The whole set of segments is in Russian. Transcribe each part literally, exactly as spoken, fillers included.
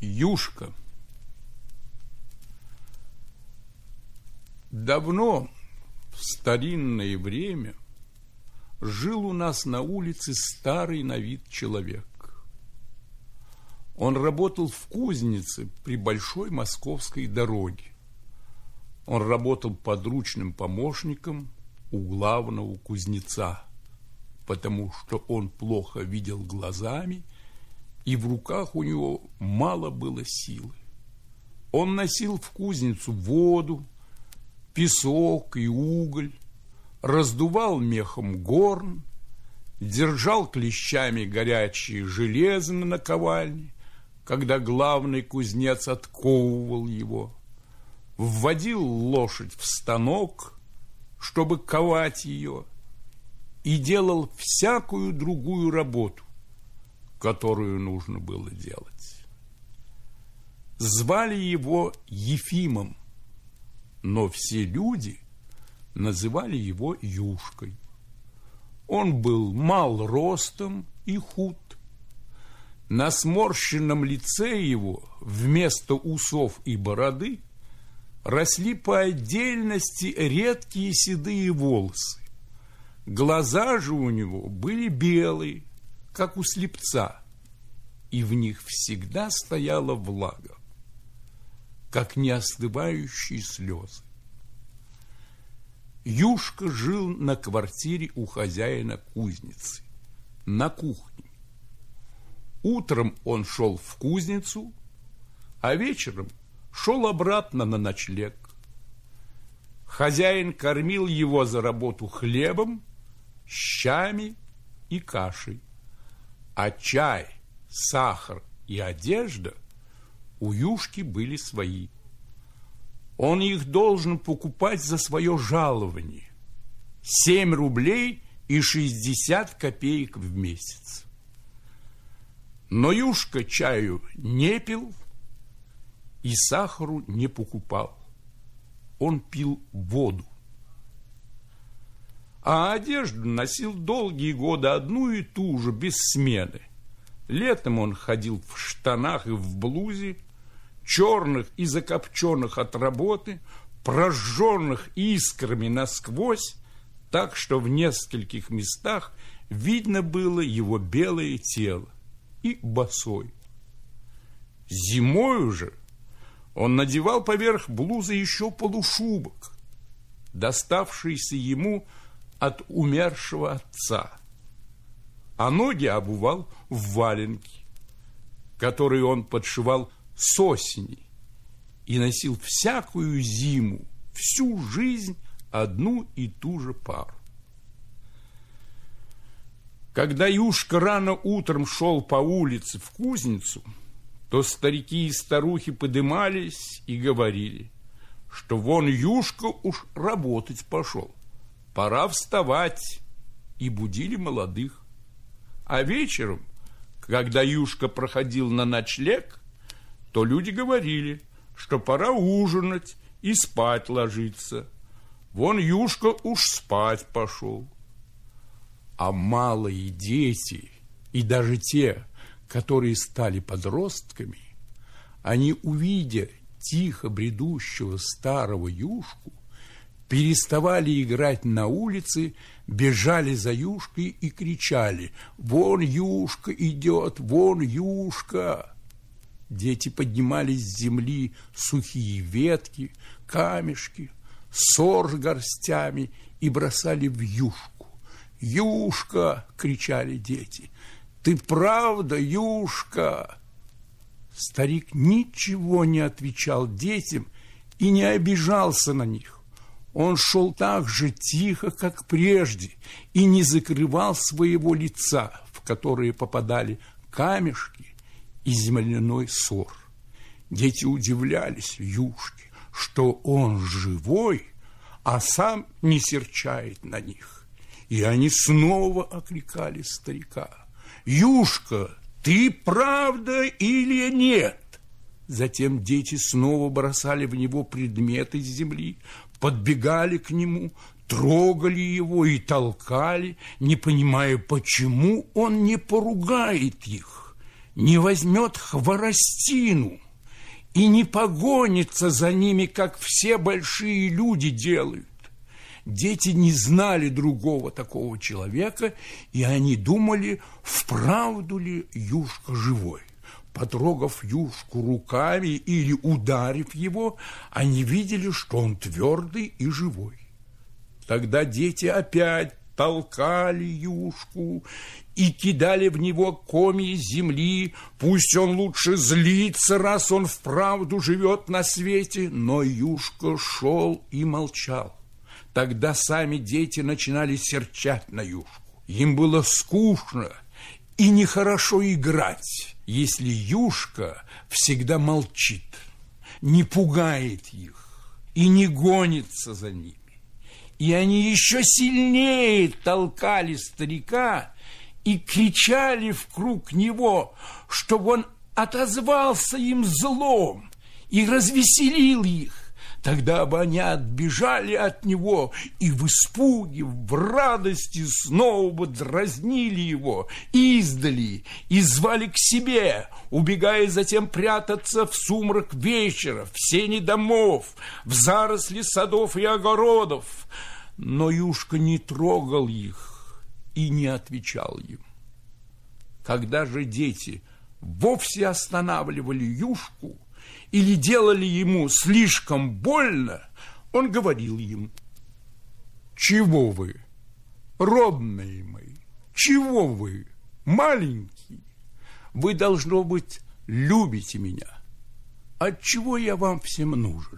Юшка. Давно, в старинное время, жил у нас на улице старый на вид человек. Он работал в кузнице при большой московской дороге. Он работал подручным помощником у главного кузнеца, потому что он плохо видел глазами, и в руках у него мало было силы. Он носил в кузницу воду, песок и уголь, раздувал мехом горн, держал клещами горячее железо на наковальне, когда главный кузнец отковывал его, вводил лошадь в станок, чтобы ковать ее, и делал всякую другую работу, которую нужно было делать. Звали его Ефимом, но все люди называли его Юшкой. Он был мал ростом и худ. На сморщенном лице его вместо усов и бороды росли по отдельности редкие седые волосы. Глаза же у него были белые, как у слепца, и в них всегда стояла влага, как неостывающие слезы. Юшка жил на квартире у хозяина кузницы, на кухне. Утром он шел в кузницу, а вечером шел обратно на ночлег. Хозяин кормил его за работу хлебом, щами и кашей, а чай, сахар и одежда у Юшки были свои. Он их должен покупать за свое жалование – семь рублей и шестьдесят копеек в месяц. Но Юшка чаю не пил и сахару не покупал. Он пил воду. А одежду носил долгие годы одну и ту же, без смены. Летом он ходил в штанах и в блузе, черных и закопченных от работы, прожженных искрами насквозь, так что в нескольких местах видно было его белое тело, и босой. Зимою же он надевал поверх блузы еще полушубок, доставшийся ему от умершего отца, а ноги обувал в валенки, которые он подшивал с осени, и носил всякую зиму, всю жизнь одну и ту же пару. Когда Юшка рано утром шел по улице в кузницу, то старики и старухи подымались и говорили, что вон Юшка уж работать пошел, пора вставать, и будили молодых. А вечером, когда Юшка проходил на ночлег, то люди говорили, что пора ужинать и спать ложиться. Вон Юшка уж спать пошел. А малые дети, и даже те, которые стали подростками, они, увидя тихо бредущего старого Юшку, переставали играть на улице, бежали за Юшкой и кричали: «Вон Юшка идет, вон Юшка!» Дети поднимали с земли сухие ветки, камешки, сор горстями и бросали в Юшку. «Юшка!» — кричали дети. «Ты правда, Юшка?» Старик ничего не отвечал детям и не обижался на них. Он шел так же тихо, как прежде, и не закрывал своего лица, в которое попадали камешки и земляной сор. Дети удивлялись Юшке, что он живой, а сам не серчает на них. И они снова окликали старика: «Юшка, ты правда или нет?» Затем дети снова бросали в него предметы с земли, подбегали к нему, трогали его и толкали, не понимая, почему он не поругает их. не возьмет хворостину и не погонится за ними, как все большие люди делают. Дети не знали другого такого человека, и они думали, вправду ли Юшка живой. Потрогав Юшку руками или ударив его, они видели, что он твердый и живой. Тогда дети опять толкали Юшку и кидали в него комья земли. Пусть он лучше злится, раз он вправду живет на свете. Но Юшка шел и молчал. Тогда сами дети начинали серчать на Юшку. Им было скучно и нехорошо играть, если Юшка всегда молчит, не пугает их и не гонится за ними. И они еще сильнее толкали старика и кричали вкруг него, чтобы он отозвался им злом и развеселил их. Тогда бы они отбежали от него и в испуге, в радости снова бы дразнили его издали и звали к себе, убегая затем прятаться в сумрак вечера, в сени домов, в заросли садов и огородов. Но Юшка не трогал их и не отвечал им. Когда же дети вовсе останавливали Юшку или делали ему слишком больно, он говорил им: «Чего вы, родные мои, чего вы, маленькие? Вы, должно быть, любите меня. Отчего я вам всем нужен?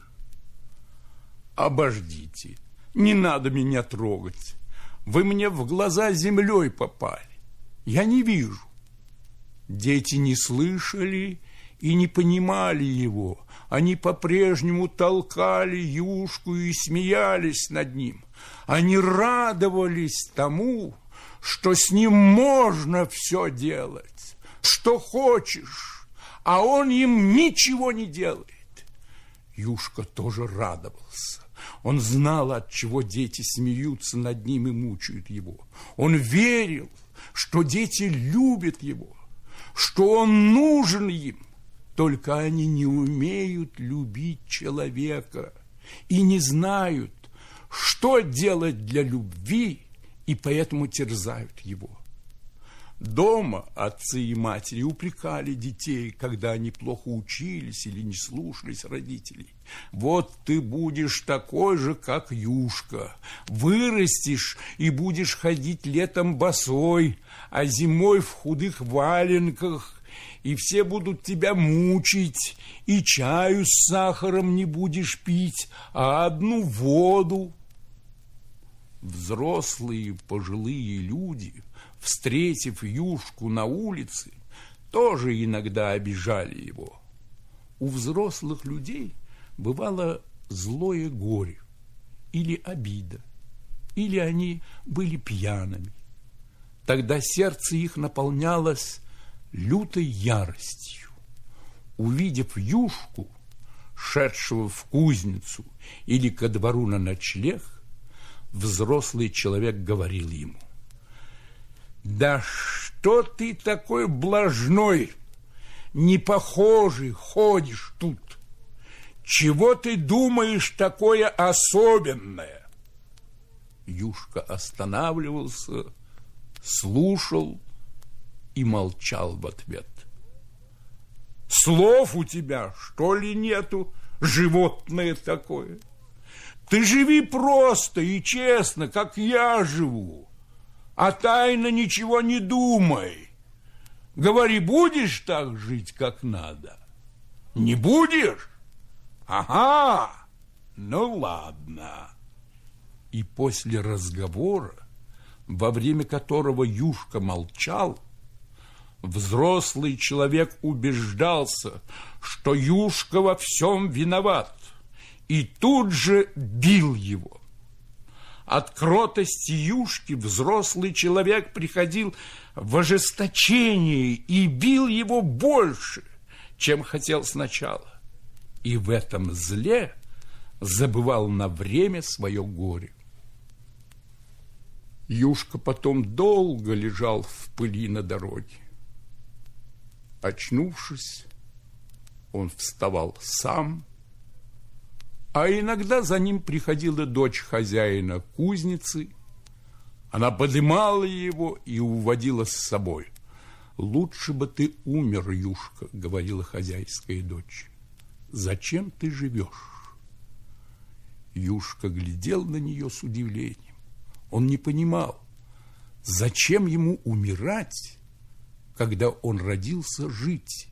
Обождите, не надо меня трогать. Вы мне в глаза землей попали. Я не вижу». Дети не слышали и не понимали его. Они по-прежнему толкали Юшку и смеялись над ним. Они радовались тому, что с ним можно все делать, что хочешь, а он им ничего не делает. Юшка тоже радовался. Он знал, от чего дети смеются над ним и мучают его. Он верил, что дети любят его, что он нужен им. Только они не умеют любить человека и не знают, что делать для любви, и поэтому терзают его. Дома отцы и матери упрекали детей, когда они плохо учились или не слушались родителей. «Вот ты будешь такой же, как Юшка, вырастешь и будешь ходить летом босой, а зимой в худых валенках, и все будут тебя мучить, и чаю с сахаром не будешь пить, а одну воду». Взрослые пожилые люди, встретив Юшку на улице, тоже иногда обижали его. У взрослых людей бывало злое горе или обида, или они были пьяными. Тогда сердце их наполнялось лютой яростью. Увидев Юшку, шедшего в кузницу или ко двору на ночлег, взрослый человек говорил ему: «Да что ты такой блажной, непохожий, ходишь тут? Чего ты думаешь такое особенное?» Юшка останавливался, слушал и молчал в ответ. «Слов у тебя, что ли, нету, животное такое? Ты живи просто и честно, как я живу, а тайно ничего не думай. Говори, будешь так жить, как надо? Не будешь? Ага, ну ладно». И после разговора, во время которого Юшка молчал, взрослый человек убеждался, что Юшка во всем виноват, и тут же бил его. От кротости Юшки взрослый человек приходил в ожесточение и бил его больше, чем хотел сначала, и в этом зле забывал на время свое горе. Юшка потом долго лежал в пыли на дороге. Очнувшись, он вставал сам, а иногда за ним приходила дочь хозяина кузницы. Она подымала его и уводила с собой. «Лучше бы ты умер, Юшка», — говорила хозяйская дочь. «Зачем ты живешь?» Юшка глядел на нее с удивлением. Он не понимал, зачем ему умирать, когда он родился жить.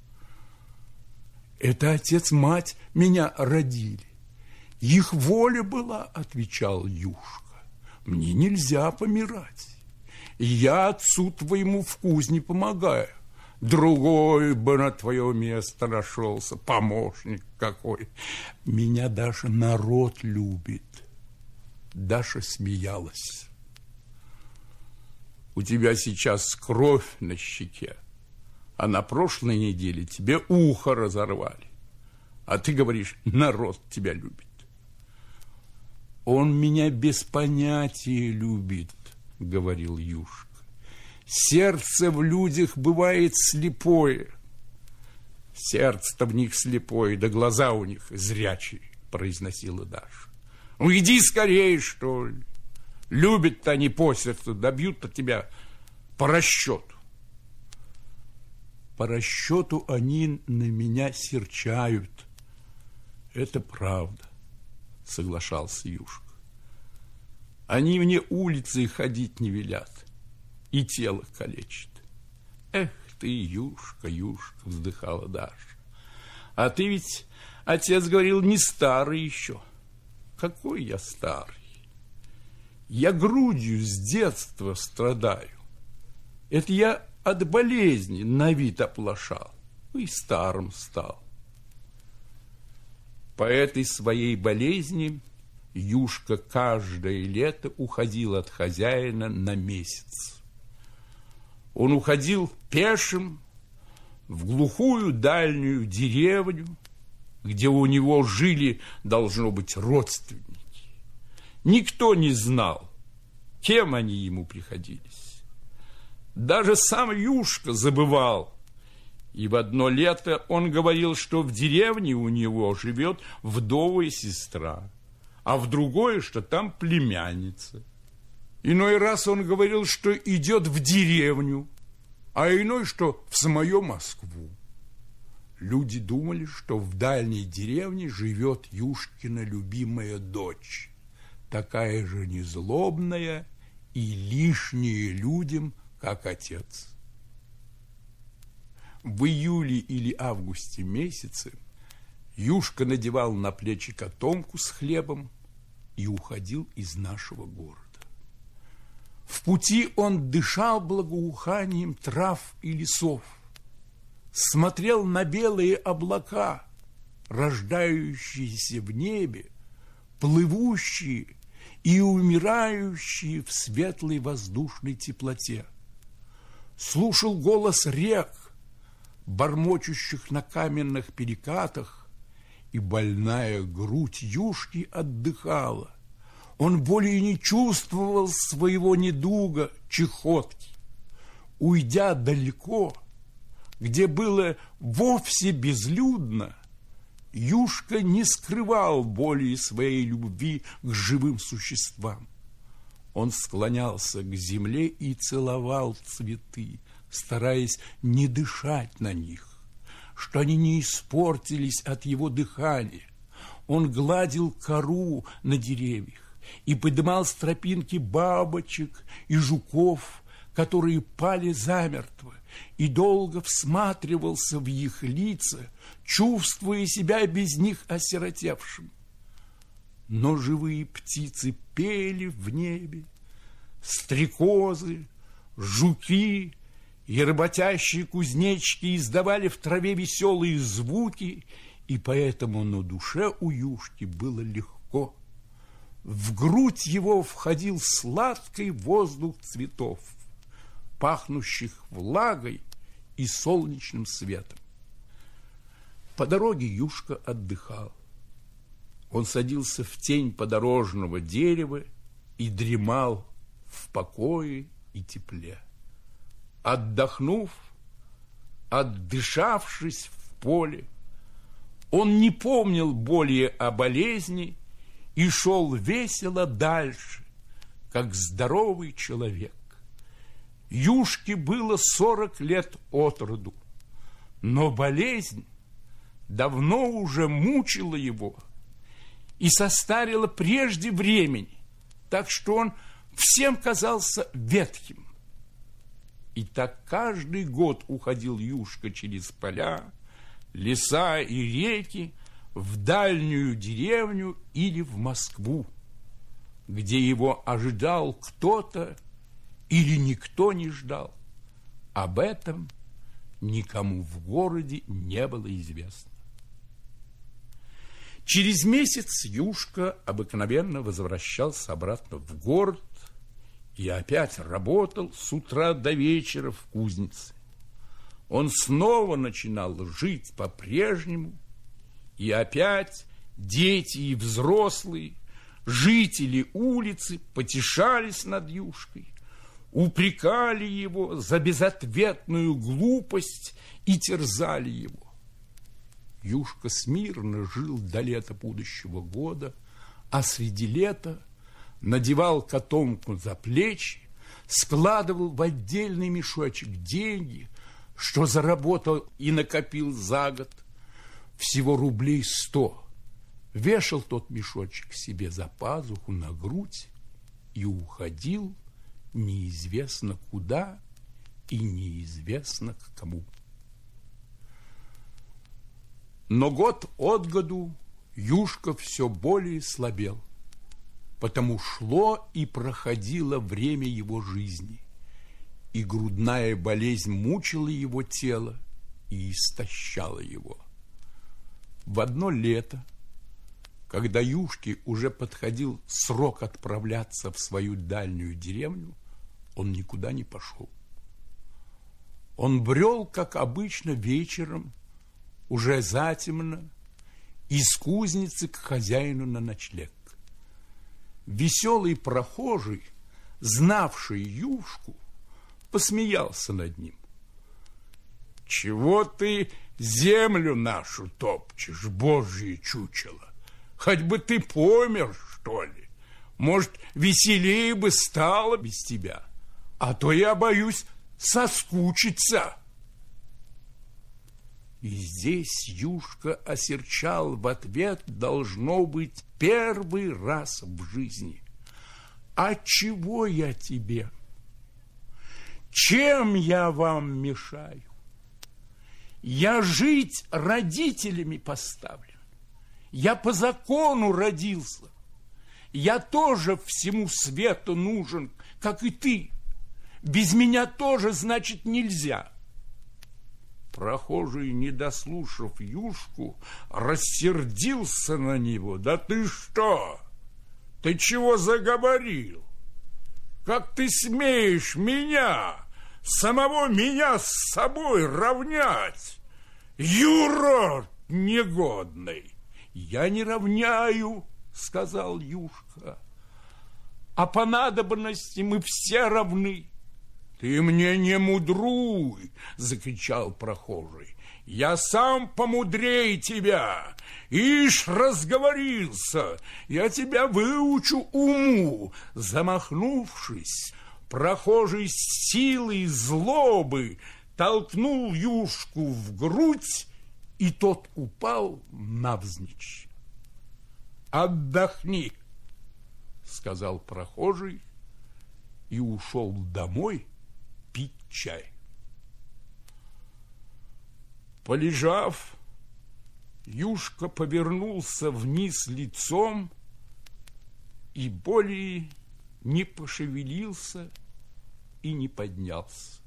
«Это отец-мать меня родили. Их воля была», — отвечал Юшка. «Мне нельзя помирать. Я отцу твоему в кузне помогаю. Другой бы на твое место нашелся, помощник какой. Меня даже народ любит». Даша смеялась. «У тебя сейчас кровь на щеке, а на прошлой неделе тебе ухо разорвали. А ты говоришь, народ тебя любит». «Он меня без понятия любит», — говорил Юшка. «Сердце в людях бывает слепое». «Сердце-то в них слепое, да глаза у них зрячие», — произносила Даша. «Ну, иди скорее, что ли. Любят-то они по сердцу, добьют-то тебя по расчету». «По расчету они на меня серчают. Это правда», — соглашался Юшка. «Они мне улицы ходить не велят и тело калечат». «Эх ты, Юшка, Юшка», — вздыхала Даша. «А ты ведь, отец говорил, не старый еще». «Какой я старый? Я грудью с детства страдаю. Это я от болезни на вид оплошал и старым стал». По этой своей болезни Юшка каждое лето уходил от хозяина на месяц. Он уходил пешим в глухую дальнюю деревню, где у него жили, должно быть, родственники. Никто не знал, кем они ему приходились. Даже сам Юшка забывал. И в одно лето он говорил, что в деревне у него живет вдовая сестра, а в другое, что там племянница. Иной раз он говорил, что идет в деревню, а иной, что в самую Москву. Люди думали, что в дальней деревне живет Юшкина любимая дочь, такая же незлобная и лишняя людям, как отец. В июле или августе месяце Юшка надевал на плечи котомку с хлебом и уходил из нашего города. В пути он дышал благоуханием трав и лесов, смотрел на белые облака, рождающиеся в небе, плывущие и умирающие в светлой воздушной теплоте. Слушал голос рек, бормочущих на каменных перекатах, и больная грудь Юшки отдыхала. Он более не чувствовал своего недуга, чехотки. Уйдя далеко, где было вовсе безлюдно, Юшка не скрывал более своей любви к живым существам. Он склонялся к земле и целовал цветы, стараясь не дышать на них, что они не испортились от его дыхания. Он гладил кору на деревьях и подымал с тропинки бабочек и жуков, которые пали замертво, и долго всматривался в их лица, чувствуя себя без них осиротевшим. Но живые птицы пели в небе, стрекозы, жуки и работящие кузнечики издавали в траве веселые звуки, и поэтому на душе у Юшки было легко. В грудь его входил сладкий воздух цветов, пахнущих влагой и солнечным светом. По дороге Юшка отдыхал. Он садился в тень подорожного дерева и дремал в покое и тепле. Отдохнув, отдышавшись в поле, он не помнил более о болезни и шел весело дальше, как здоровый человек. Юшке было сорок лет от роду, но болезнь давно уже мучила его и состарила прежде времени, так что он всем казался ветхим. И так каждый год уходил Юшка через поля, леса и реки в дальнюю деревню или в Москву, где его ожидал кто-то или никто не ждал. Об этом никому в городе не было известно. Через месяц Юшка обыкновенно возвращался обратно в город и опять работал с утра до вечера в кузнице. Он снова начинал жить по-прежнему, и опять дети и взрослые, жители улицы потешались над Юшкой, упрекали его за безответную глупость и терзали его. Юшка смирно жил до лета будущего года, а среди лета надевал котомку за плечи, складывал в отдельный мешочек деньги, что заработал и накопил за год, всего рублей сто. Вешал тот мешочек себе за пазуху на грудь и уходил неизвестно куда и неизвестно к кому. Но год от году Юшка все более слабел, потому шло и проходило время его жизни, и грудная болезнь мучила его тело и истощала его. В одно лето, когда Юшке уже подходил срок отправляться в свою дальнюю деревню, он никуда не пошел. Он брел, как обычно, вечером, уже затемно, из кузницы к хозяину на ночлег. Веселый прохожий, знавший Юшку, посмеялся над ним. «Чего ты землю нашу топчешь, Божье чучело? Хоть бы ты помер, что ли? Может, веселее бы стало без тебя, а то я боюсь соскучиться». И здесь Юшка осерчал в ответ, должно быть, первый раз в жизни. «А чего я тебе? Чем я вам мешаю? Я жить родителями поставлен. Я по закону родился. Я тоже всему свету нужен, как и ты. Без меня тоже, значит, нельзя». Прохожий, не дослушав Юшку, рассердился на него. «Да ты что? Ты чего заговорил? Как ты смеешь меня, самого меня с собой равнять? Юрод негодный!» «Я не равняю, — сказал Юшка, — а по надобности мы все равны». «Ты мне не мудруй! — закричал прохожий. — Я сам помудрей тебя! Ишь, разговорился! Я тебя выучу уму!» Замахнувшись, прохожий с силой злобы толкнул Юшку в грудь, и тот упал навзничь. «Отдохни! — сказал прохожий и ушел домой пить чай. Полежав, Юшка повернулся вниз лицом и более не пошевелился и не поднялся.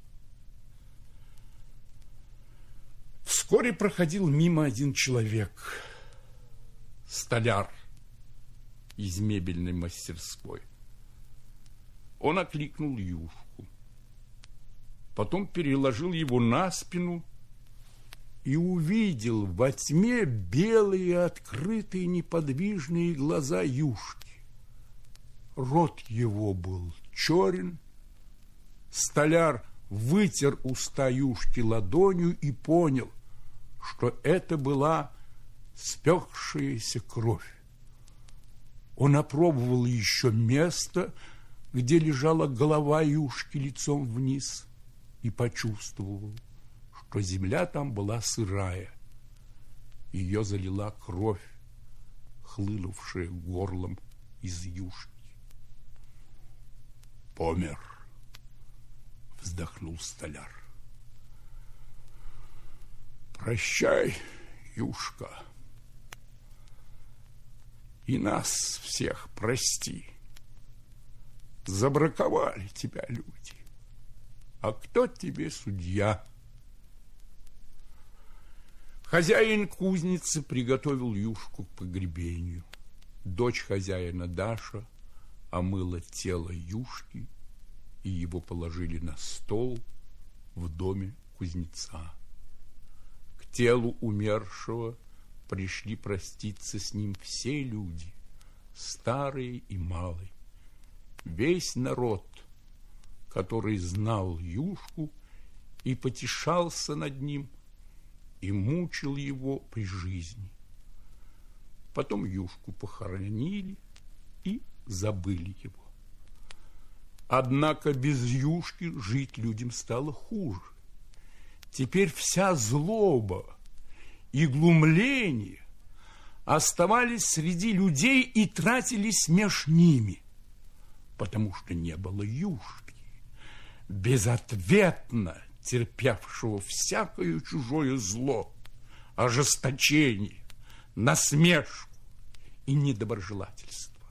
Вскоре проходил мимо один человек, столяр из мебельной мастерской. Он окликнул Юшку, потом переложил его на спину и увидел во тьме белые, открытые, неподвижные глаза Юшки. Рот его был черен, столяр вытер уста Юшки ладонью и понял, что это была спекшаяся кровь. Он опробовал еще место, где лежала голова Юшки лицом вниз, и почувствовал, что земля там была сырая. Ее залила кровь, хлынувшая горлом из Юшки. «Помер», — вздохнул столяр. «Прощай, Юшка, и нас всех прости. Забраковали тебя люди. А кто тебе судья?» Хозяин кузницы приготовил Юшку к погребению. Дочь хозяина Даша омыла тело Юшки, и его положили на стол в доме кузнеца. К телу умершего пришли проститься с ним все люди, старые и малые. Весь народ, который знал Юшку и потешался над ним, и мучил его при жизни. Потом Юшку похоронили и забыли его. Однако без Юшки жить людям стало хуже. Теперь вся злоба и глумление оставались среди людей и тратились меж ними, потому что не было Юшки, безответно терпевшего всякое чужое зло, ожесточение, насмешку и недоброжелательство.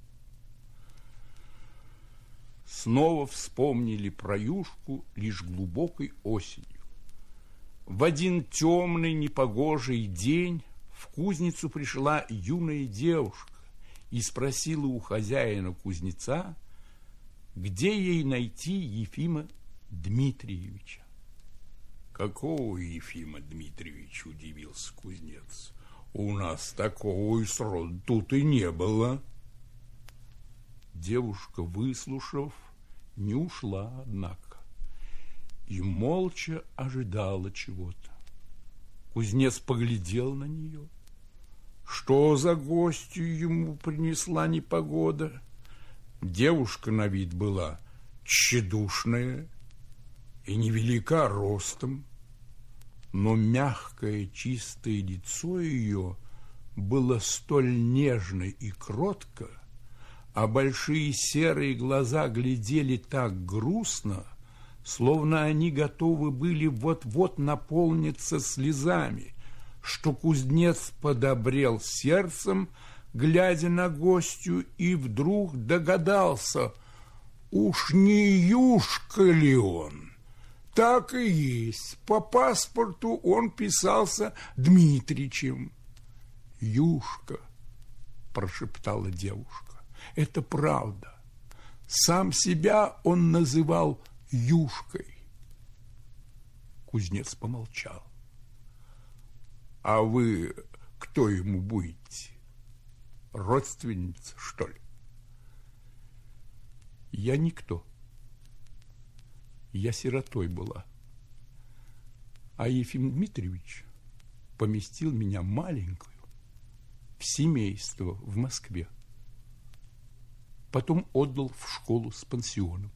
Снова вспомнили про Юшку лишь глубокой осенью. В один темный непогожий день в кузницу пришла юная девушка и спросила у хозяина кузнеца, где ей найти Ефима Дмитриевича. «Какого Ефима Дмитриевича?» – удивился кузнец. «У нас такого и сроду тут и не было». Девушка, выслушав, не ушла, однако, и молча ожидала чего-то. Кузнец поглядел на нее. Что за гостью ему принесла непогода? Девушка на вид была тщедушная и невелика ростом, но мягкое чистое лицо ее было столь нежно и кротко, а большие серые глаза глядели так грустно, словно они готовы были вот-вот наполниться слезами, что кузнец подобрел сердцем, глядя на гостью, и вдруг догадался, уж не Юшка ли он? Так и есть. По паспорту он писался Дмитричем. «Юшка», – прошептала девушка, – «это правда. Сам себя он называл Юшкой». Кузнец помолчал. «А вы кто ему будете? Родственница, что ли?» «Я никто. Я сиротой была. А Ефим Дмитриевич поместил меня маленькую в семейство в Москве. Потом отдал в школу с пансионом.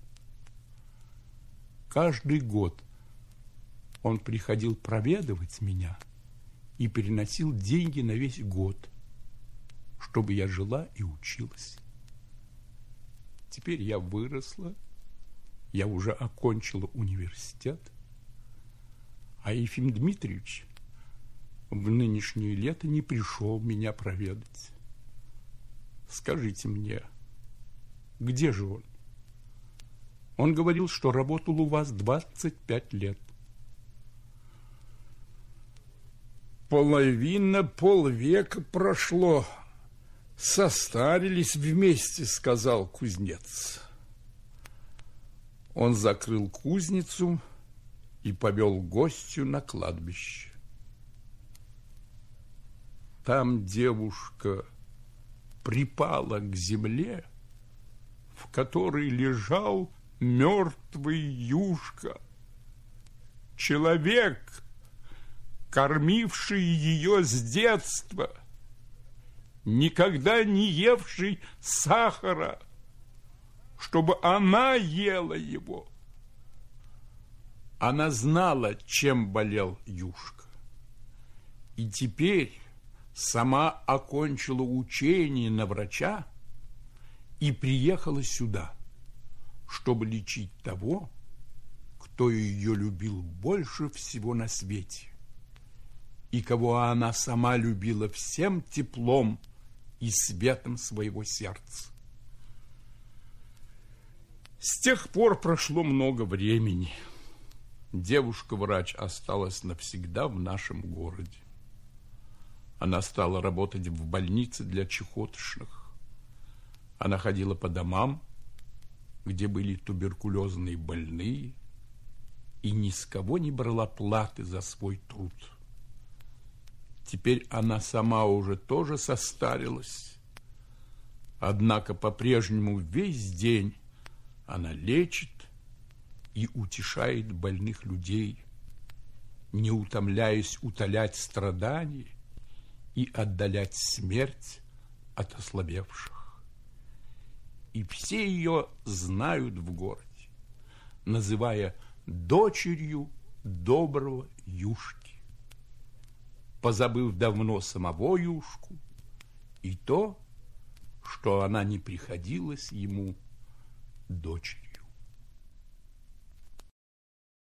Каждый год он приходил проведывать меня и переносил деньги на весь год, чтобы я жила и училась. Теперь я выросла, я уже окончила университет, а Ефим Дмитриевич в нынешнее лето не пришел меня проведать. Скажите мне, где же он? Он говорил, что работал у вас двадцать пять лет. Половина, полвека прошло. Состарились вместе, сказал кузнец. Он закрыл кузницу и повел гостью на кладбище. Там девушка припала к земле, в которой лежал мертвый Юшка. человек, кормивший ее с детства, никогда не евший сахара, чтобы она ела его. Она знала, чем болел Юшка, и теперь сама окончила учение на врача и приехала сюда, чтобы лечить того, кто ее любил больше всего на свете, и кого она сама любила всем теплом и светом своего сердца. С тех пор прошло много времени. Девушка-врач осталась навсегда в нашем городе. Она стала работать в больнице для чехотошных. Она ходила по домам, где были туберкулезные больные, и ни с кого не брала платы за свой труд. Теперь она сама уже тоже состарилась, однако по-прежнему весь день она лечит и утешает больных людей, не утомляясь утолять страдания и отдалять смерть от ослабевших. И все ее знают в городе, называя дочерью доброго Юшки, позабыв давно самого Юшку и то, что она не приходилась ему дочерью.